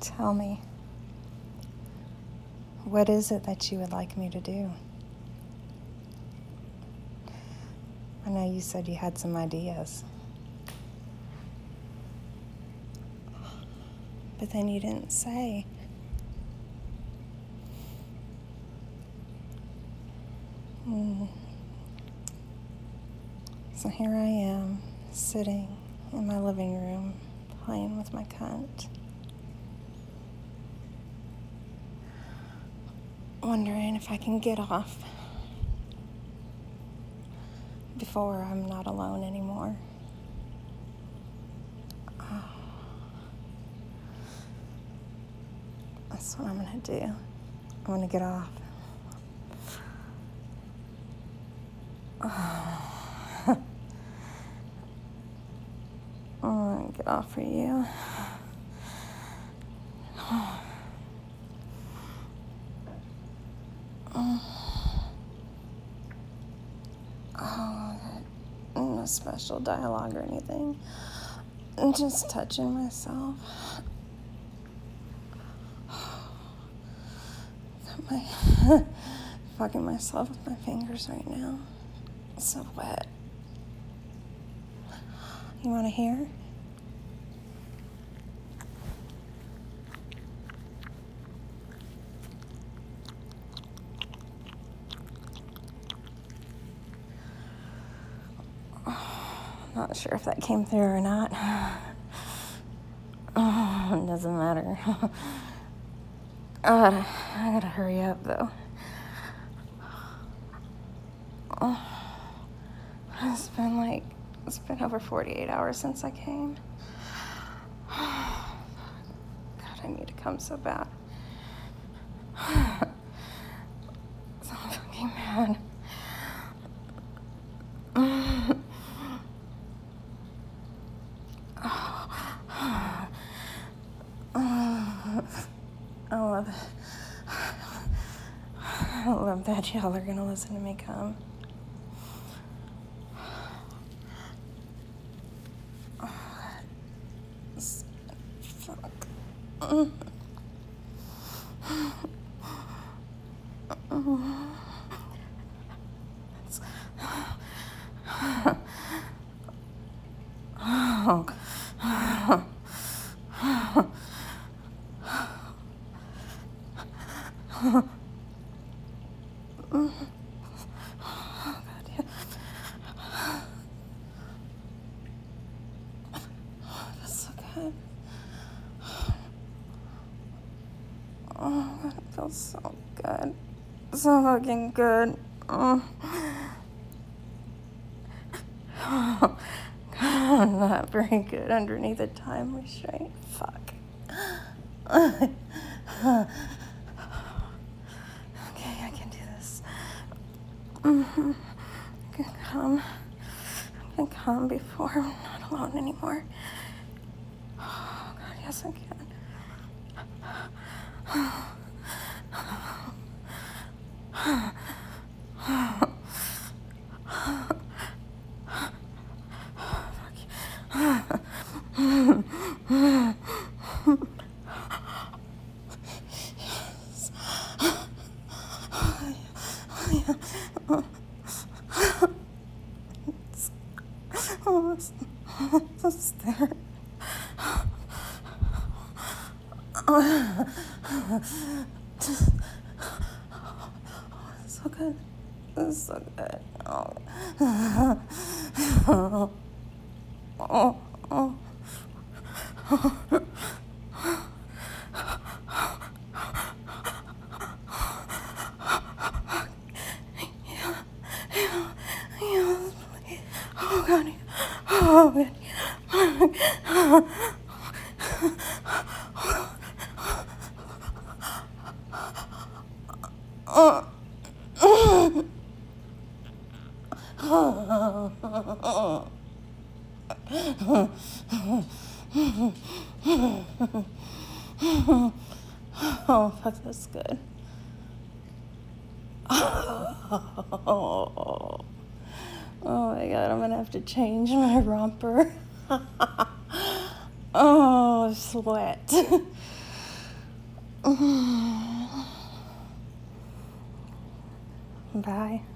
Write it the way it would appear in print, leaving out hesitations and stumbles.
Tell me, what is it that you would like me to do? I know you said you had some ideas, but then you didn't say. So here I am, sitting in my living room, playing with my cunt, wondering if I can get off before I'm not alone anymore. That's what I'm gonna do. I'm gonna get off. I'm gonna get off for you. No special dialogue or anything. I'm just touching myself. Got my fucking myself with my fingers right now. It's so wet. You wanna hear? Not sure if that came through or not. It doesn't matter. I gotta hurry up though. It's been over 48 hours since I came. God, I need to come so bad. So fucking mad. I love that y'all are gonna listen to me come. Fuck. That's so good. Oh, that feels so good. So fucking good. God, I'm not very good underneath a time restraint. Fuck. Okay, I can do this. I can come before I'm not alone anymore. Oh, God, yes, I can. Almost there. So good. This is so good. Oh, God. Oh, God. Oh, fuck, that's good. Oh my God, I'm gonna have to change my romper. Oh, sweat. Bye.